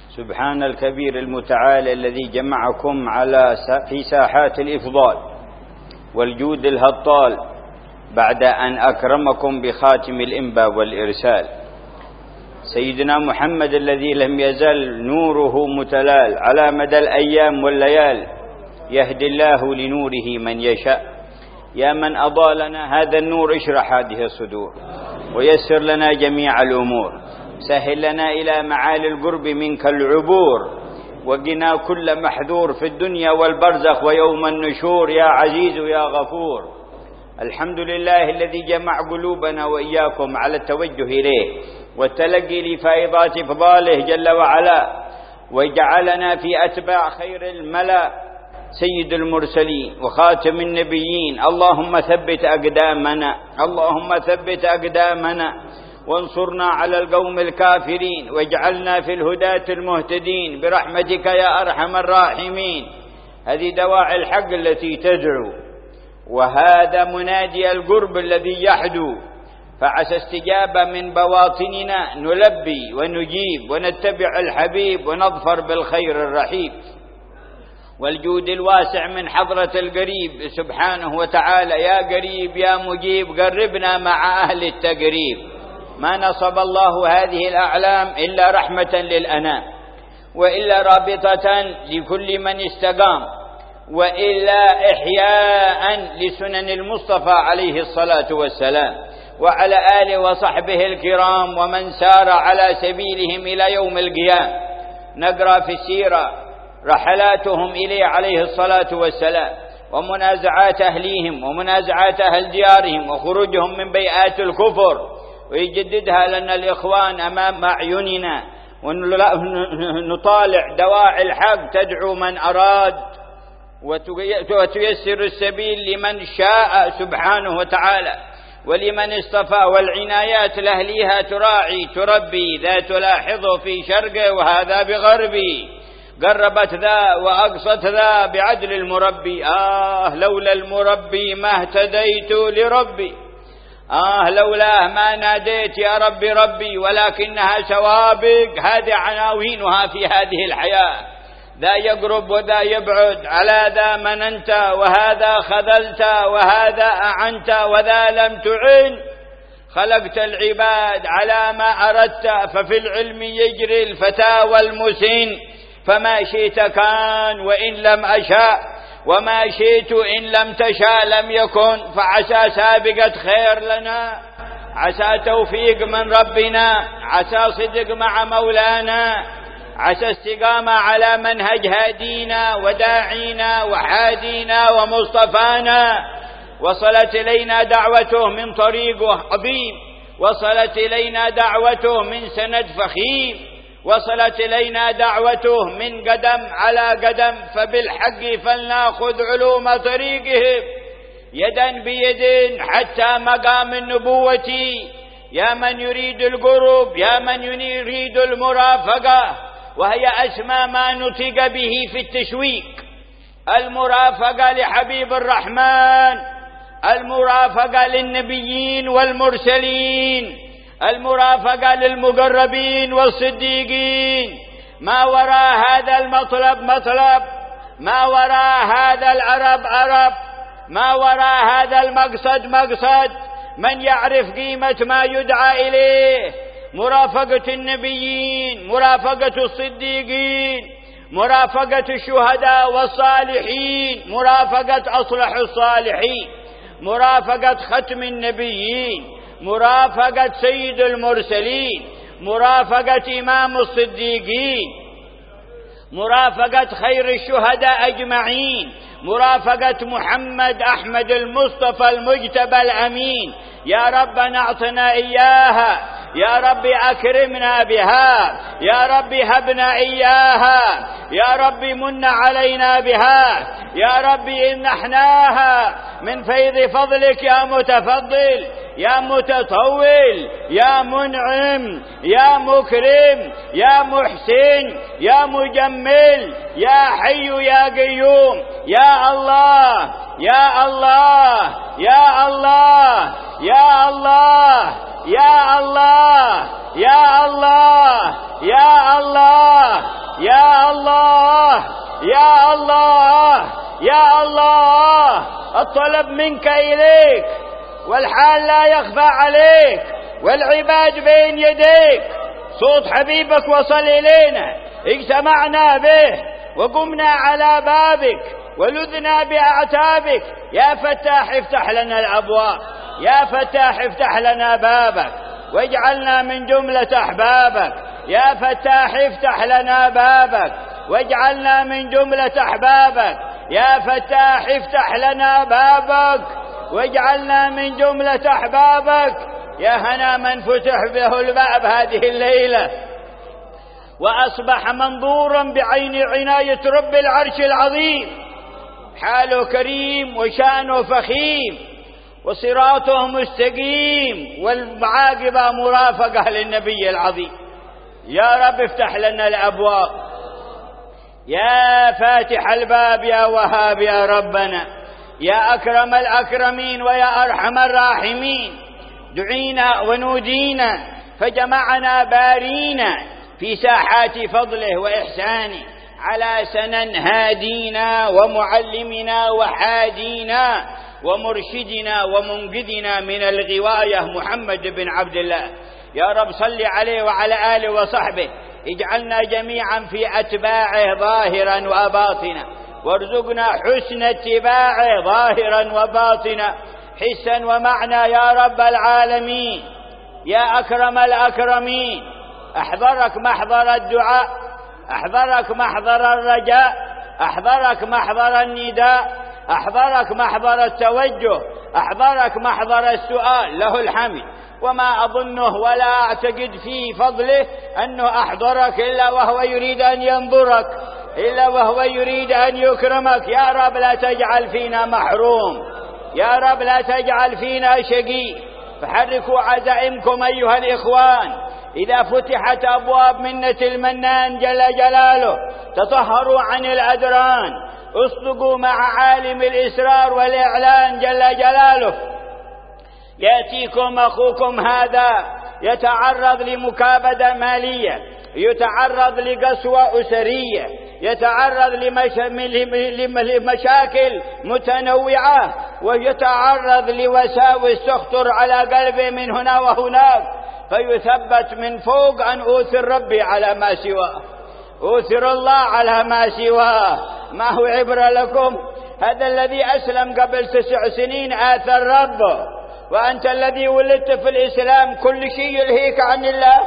سبحان الكبير المتعال الذي جمعكم في ساحات الإفضال والجود الهطال بعد أن أكرمكم بخاتم الإنباء والإرسال، سيدنا محمد الذي لم يزل نوره متلال على مدى الأيام والليال، يهدي الله لنوره من يشاء. يا من أضاء لنا هذا النور اشرح هذه الصدور ويسر لنا جميع الأمور، سهل لنا إلى معالي القرب منك العبور، وقنا كل محذور في الدنيا والبرزخ ويوم النشور، يا عزيز يا غفور. الحمد لله الذي جمع قلوبنا وإياكم على التوجه إليه والتلقي لفائضات فضاله جل وعلا، وجعلنا في أتباع خير الملأ سيد المرسلين وخاتم النبيين. اللهم ثبت أقدامنا، اللهم ثبت أقدامنا وانصرنا على القوم الكافرين، واجعلنا في الهداة المهتدين برحمتك يا أرحم الراحمين. هذه دواعي الحق التي تدعو، وهذا منادي القرب الذي يحدو، فعسى استجابة من بواطننا نلبي ونجيب ونتبع الحبيب ونظفر بالخير الرحيب والجود الواسع من حضرة القريب سبحانه وتعالى. يا قريب يا مجيب قربنا مع أهل التقريب. ما نصب الله هذه الأعلام إلا رحمة للأنام، وإلا رابطة لكل من استقام، وإلا إحياء لسنن المصطفى عليه الصلاة والسلام وعلى آله وصحبه الكرام ومن سار على سبيلهم إلى يوم القيام. نقرأ في السيرة رحلاتهم إليه عليه الصلاة والسلام، ومنازعات أهليهم ومنازعات أهل ديارهم وخروجهم من بيئات الكفر، ويجددها لنا الإخوان أمام أعيننا، ونطالع دواعي الحق تدعو من أراد وتيسر السبيل لمن شاء سبحانه وتعالى، ولمن اصطفى، والعنايات لأهليها تراعي تربي، ذا تلاحظ في شرقه وهذا بغربي، قربت ذا وأقصت ذا بعدل المربي. لولا المربي ما اهتديت لربي، لولاه ما ناديت يا ربي ربي، ولكنها سوابق. هذه عناوينها في هذه الحياة، ذا يقرب وذا يبعد، على ذا مننت وهذا خذلت وهذا أعنت وذا لم تعن. خلقت العباد على ما أردت، ففي العلم يجري الفتى والمسن، فما شئت كان وإن لم أشاء، وما شئت إن لم تشاء لم يكن. فعسى سابقة خير لنا، عسى توفيق من ربنا، عسى صدق مع مولانا، عسى استقامة على منهج هادينا وداعينا وحادينا ومصطفانا. وصلت إلينا دعوته من طريق عظيم، وصلت إلينا دعوته من سند فخيم، وصلت إلينا دعوته من قدم على قدم، فبالحق فلنأخذ علوم طريقهم يدا بيد حتى مقام النبوة. يا من يريد القرب، يا من يريد المرافقة، وهي أسمى ما نطق به في التشويق. المرافقة لحبيب الرحمن، المرافقة للنبيين والمرسلين، المرافقة للمقربين والصديقين. ما وراء هذا المطلب مطلب، ما وراء هذا العرب عرب، ما وراء هذا المقصد مقصد. من يعرف قيمة ما يدعى إليه، مرافقة النبيين، مرافقة الصديقين، مرافقة الشهداء والصالحين، مرافقة أصلح الصالحين، مرافقة ختم النبيين، مرافقة سيد المرسلين، مرافقة إمام الصديقين، مرافقة خير الشهداء أجمعين، مرافقة محمد أحمد المصطفى المجتبى الأمين. يا ربنا اعطنا إياها، يا رب أكرمنا بها، يا رب هبنا إياها، يا رب من علينا بها، يا رب امنحناها من فيض فضلك يا متفضل، يا متطول، يا منعم، يا مكرم، يا محسن، يا مجمل، يا حي يا قيوم. يا الله يا الله يا الله يا الله يا الله يا الله يا الله يا الله يا الله يا الله، الطلب منك إليك، والحال لا يخفى عليك، والعباد بين يديك. صوت حبيبك وصل إلينا، اجتمعنا به وقمنا على بابك ولذنا بأعتابك. يا فتاح افتح لنا الأبواب، يا فتاح افتح لنا بابك واجعلنا من جملة أحبابك. يا فتاح افتح لنا بابك واجعلنا من جملة أحبابك. يا فتاح افتح لنا بابك واجعلنا من جملة أحبابك. يا هنا من فتح به الباب هذه الليلة وأصبح منظورا بعين عناية رب العرش العظيم، حاله كريم وشانه فخيم وصراطه مستقيم والعاقبة مرافقة للنبي العظيم. يا رب افتح لنا الأبواب، يا فاتح الباب يا وهاب يا ربنا، يا أكرم الأكرمين ويا أرحم الراحمين. دعينا ونودينا فجمعنا بارينا في ساحات فضله وإحسانه على سنن هادينا ومعلمنا وحادينا ومرشدنا ومنقذنا من الغواية محمد بن عبد الله. يا رب صل عليه وعلى آله وصحبه، اجعلنا جميعا في أتباعه ظاهرا وباطنا، وارزقنا حسن اتباعه ظاهرا وباطنا، حسا ومعنى يا رب العالمين. يا أكرم الأكرمين، أحضرك محضر الدعاء، أحضرك محضر الرجاء، أحضرك محضر النداء، أحضرك محضر التوجه، أحضرك محضر السؤال. له الحمد، وما أظنه ولا أعتقد في فضله أنه أحضرك إلا وهو يريد أن ينظرك، إلا وهو يريد أن يكرمك. يا رب لا تجعل فينا محروم، يا رب لا تجعل فينا شقي. فحركوا عزائمكم أيها الإخوان، إذا فتحت أبواب منة المنان جل جلاله تطهروا عن الأدران، اصدقوا مع عالم الإسرار والإعلان جل جلاله. يأتيكم أخوكم هذا يتعرض لمكابدة مالية، يتعرض لقسوة أسرية، يتعرض لمشاكل متنوعة، ويتعرض لوساوس تخطر على قلبه من هنا وهناك، فيثبت من فوق أن أوثر ربي على ما سواه، أوثر الله على ما سواه. ما هو عبرة لكم؟ هذا الذي أسلم قبل 9 سنين آثر ربه، وأنت الذي ولدت في الإسلام كل شيء يلهيك عن الله،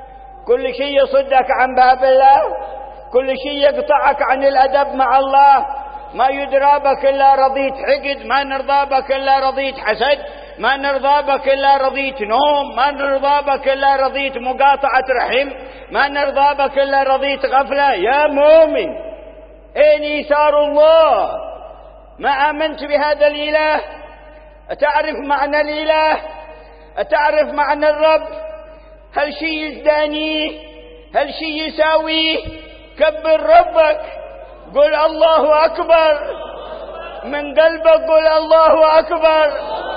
كل شيء يصدك عن باب الله، كل شيء يقطعك عن الأدب مع الله. ما يدرى بك إلا رضيت حقد، ما نرضى بك إلا رضيت حسد، ما نرضى بك إلا رضيت نوم، ما نرضى بك إلا رضيت مقاطعة رحم، ما نرضى بك إلا رضيت غفلة. يا مؤمن، أين إيثار الله؟ ما آمنت بهذا الإله؟ أتعرف معنى الإله؟ أتعرف معنى الرب؟ هل شيء يزدانيه؟ هل شيء يساويه؟ كبر ربك، قل الله أكبر من قلبك، قل الله أكبر،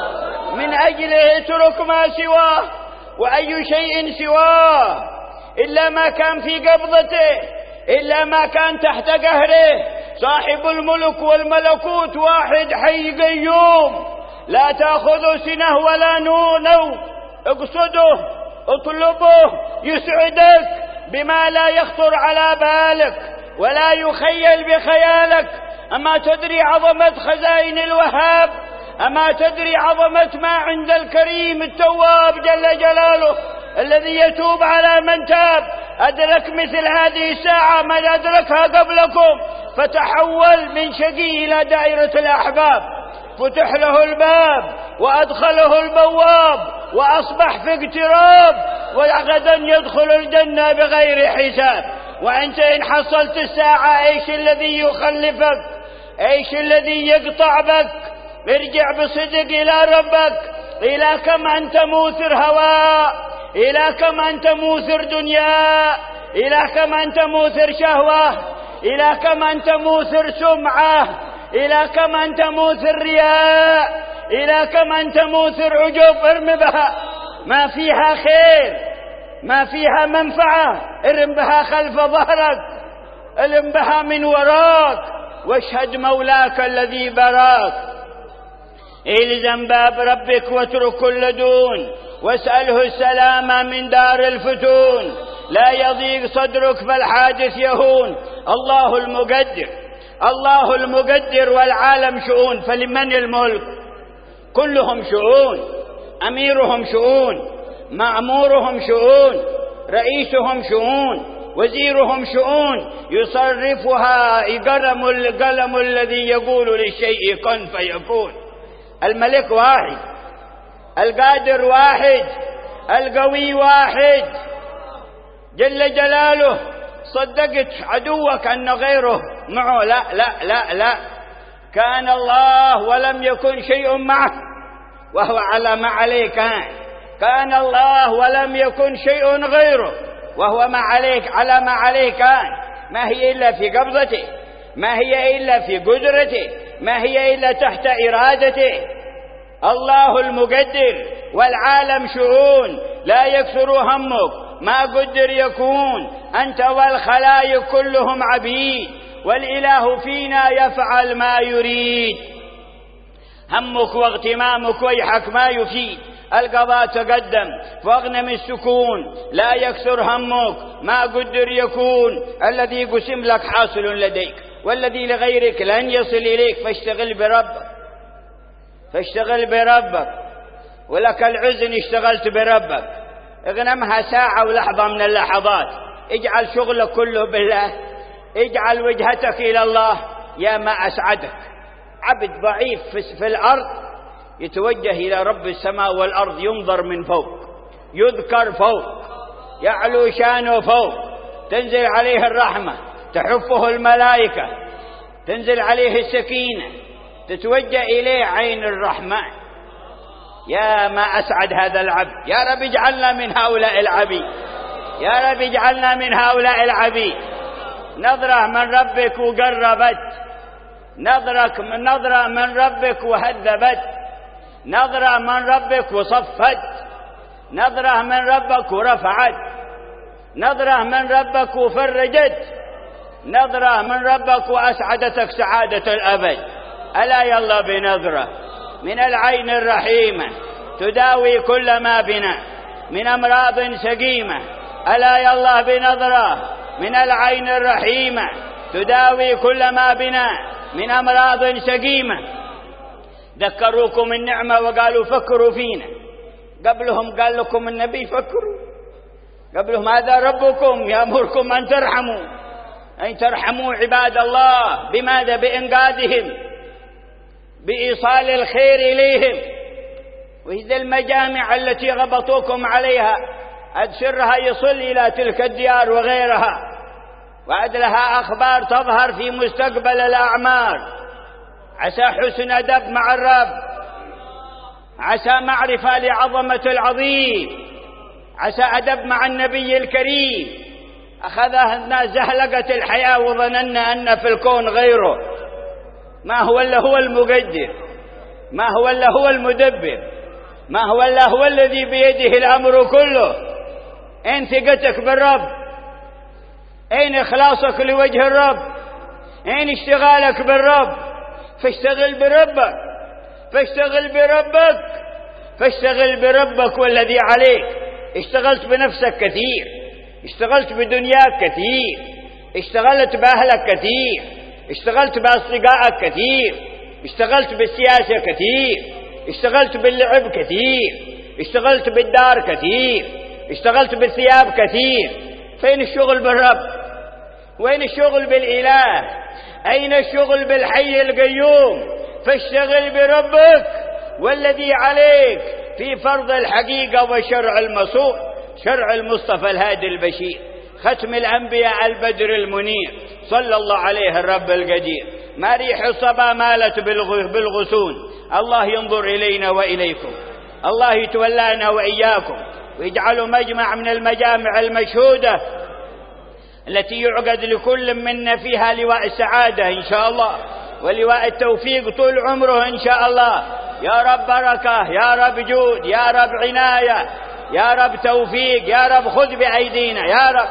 من أجله اترك ما سواه، وأي شيء سواه إلا ما كان في قبضته، إلا ما كان تحت قهره. صاحب الملك والملكوت واحد حي قيوم، لا تأخذه سنة ولا نوم، اقصده اطلبه يسعدك بما لا يخطر على بالك ولا يخيل بخيالك. أما تدري عظمة خزائن الوهاب؟ أما تدري عظمة ما عند الكريم التواب جل جلاله الذي يتوب على من تاب؟ أدرك مثل هذه الساعة من أدركها قبلكم، فتحول من شقي إلى دائرة الأحباب، فتح له الباب وأدخله البواب وأصبح في اقتراب، وغدا يدخل الجنة بغير حساب. وأنت إن حصلت الساعة إيش الذي يخلفك؟ إيش الذي يقطع بك؟ ارجع بصدق إلى ربك. إلى كم أنت موثر هواء؟ إلى كم أنت موثر دنيا؟ إلى كم أنت موثر شهوة؟ إلى كم أنت موثر سمعة؟ إلى كم أنت موثر رياء؟ إلى كم أنت موثر عجب؟ ارم بها، ما فيها خير، ما فيها منفعة، ارم بها خلف ظهرك. الم بها من وراك واشهد مولاك الذي براك. الزم باب ربك واترك كل دون واسأله السلامة من دار الفتون. لا يضيق صدرك فالحادث يهون. الله المقدر، الله المقدر والعالم شؤون. فلمن الملك؟ كلهم شؤون، أميرهم شؤون، مأمورهم شؤون، رئيسهم شؤون، وزيرهم شؤون، يصرفها القلم الذي يقول للشيء كن فيكون. الملك واحد، القادر واحد، القوي واحد جل جلاله. صدقت عدوك أن غيره معه؟ لا لا لا لا. كان الله ولم يكن شيء معه وهو على ما عليه كان. كان الله ولم يكن شيء غيره وهو ما عليك على ما عليه كان. ما هي إلا في قبضته، ما هي إلا في قدرته، ما هي إلا تحت إرادته. الله المقدر والعالم شؤون. لا يكثر همك، ما قدر يكون. أنت والخلائق كلهم عبيد، والإله فينا يفعل ما يريد. همك واغتمامك ويحك ما يفيد. القضاء تقدم واغنم السكون. لا يكثر همك، ما قدر يكون. الذي قسم لك حاصل لديك، والذي لغيرك لن يصل إليك. فاشتغل بربك، فاشتغل بربك. ولك العزن اشتغلت بربك. اغنمها ساعة ولحظة من اللحظات. اجعل شغلك كله بالله، اجعل وجهتك إلى الله. يا ما أسعدك عبد ضعيف في الأرض يتوجه إلى رب السماء والأرض، ينظر من فوق، يذكر فوق، يعلو شانه فوق، تنزل عليه الرحمة، تحفه الملائكة، تنزل عليه السكينة، تتوجه إليه عين الرحمن. يا ما أسعد هذا العبد. يا رب اجعلنا من هؤلاء العبيد، يا رب اجعلنا من هؤلاء العبيد. نظرة من ربك وقربت، نظرة من ربك وهذبت، نظرة من ربك وصفت، نظرة من ربك ورفعت، نظرة من ربك وفرجت، نظرة من ربك وأسعدتك سعادة الأبد. ألا يلا بنظرة من العين الرحيمة تداوي كل ما بنا من أمراض سقيمة. ألا يلا بنظرة من العين الرحيمة تداوي كل ما بنا من أمراض سقيمة. ذكروكم النعمة وقالوا فكروا فينا. قبلهم قال لكم النبي فكروا. قبلهم هذا ربكم يأمركم أن ترحموا، أن ترحموا عباد الله. بماذا؟ بإنقاذهم، بإيصال الخير إليهم. وإذا المجامع التي غبطوكم عليها أدسرها يصل إلى تلك الديار وغيرها، وعد لها أخبار تظهر في مستقبل الأعمار. عسى حسن أدب مع الرب، عسى معرفة لعظمة العظيم، عسى أدب مع النبي الكريم. أخذها الناس زهلقة الحياة وظننا أن في الكون غيره. ما هو إلا هو المقدر، ما هو إلا هو المدبر، ما هو إلا هو الذي بيده الأمر كله. أين ثقتك بالرب؟ أين إخلاصك لوجه الرب؟ أين اشتغالك بالرب؟ فاشتغل بربك، فاشتغل بربك، فاشتغل بربك والذي عليك. اشتغلت بنفسك كثير، اشتغلت بدنياك كثير، اشتغلت بأهلك كثير، اشتغلت بأصدقائك كثير، اشتغلت بالسياسة كثير، اشتغلت باللعب كثير، اشتغلت بالدار كثير، اشتغلت بالثياب كثير. فين الشغل بالرب؟ وين الشغل بالإله؟ أين الشغل بالحي القيوم؟ فاشتغل بربك والذي عليك في فرض الحقيقة وشرع المصور، شرع المصطفى الهادي البشير، ختم الأنبياء البدر المنير، صلى الله عليه الرب القدير. ما ريح الصبا مالت بالغصون. الله ينظر إلينا وإليكم، الله يتولانا وإياكم، ويجعل مجمع من المجامع المشهودة التي يعقد لكل منا فيها لواء السعادة إن شاء الله، ولواء التوفيق طول عمره إن شاء الله. يا رب بركة، يا رب جود، يا رب عناية، يا رب توفيق، يا رب خذ بأيدينا، يا رب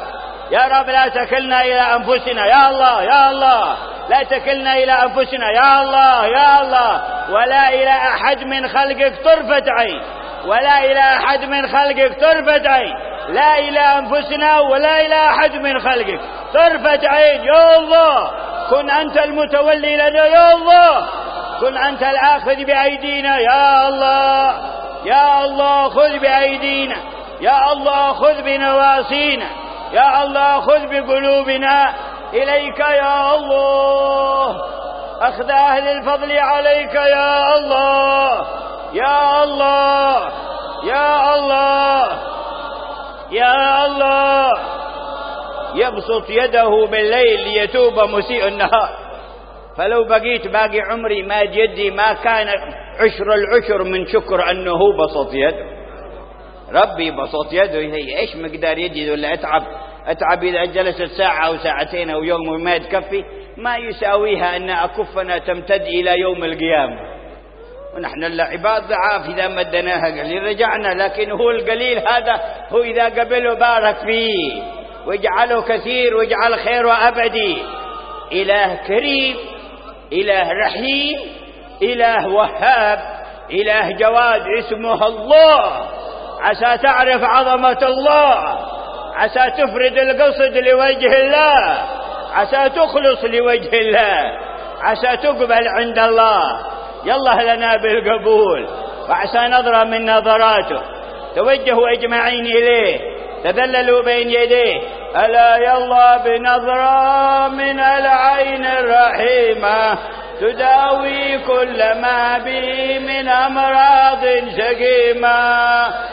يا رب لا تكلنا إلى أنفسنا، يا الله يا الله لا تكلنا إلى أنفسنا، يا الله يا الله، ولا إلى أحد من خلقك طرفة عين، ولا إلى أحد من خلقك طرفة عين، لا إلى أنفسنا ولا إلى أحد من خلقك طرفة عين. يا الله كن أنت المتولي لنا، يا الله كن أنت الآخذ بأيدينا، يا الله يا الله خذ بأيدينا، يا الله خذ بنواصينا، يا الله خذ بقلوبنا إليك يا الله، أخذ أهل الفضل عليك يا الله يا الله يا الله يا الله. يبسط يده بالليل ليتوب مسيء النهار، فلو بقيت باقي عمري ما جدي ما كان عشر العشر من شكر أنه بسط يده. ربي بسط يده إلي، إيش مقدار يدي ولا أتعب إذا جلست ساعة أو ساعتين أو يوم وما تكفي، ما يساويها أن أكفنا تمتد إلى يوم القيامة. ونحن العباد ضعاف، إذا مدناها قليل رجعنا، لكن هو القليل هذا هو إذا قبله بارك فيه واجعله كثير واجعل خيره أبدي. إله كريم، إله رحيم، إله وهاب، إله جواد، اسمه الله. عسى تعرف عظمة الله، عسى تفرد القصد لوجه الله، عسى تخلص لوجه الله، عسى تقبل عند الله. يالله لنا بالقبول، وعسى نظرة من نظراته. توجهوا أجمعين إليه، تذللوا بين يديه، ألا يالله بنظرة من العين الرحيمة تداوي كل ما بي من أمراض سقيمة.